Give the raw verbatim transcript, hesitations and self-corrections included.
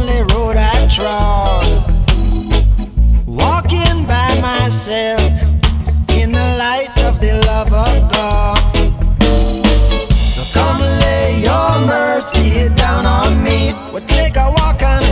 lonely road I trod, walking by myself in the light of the love of God.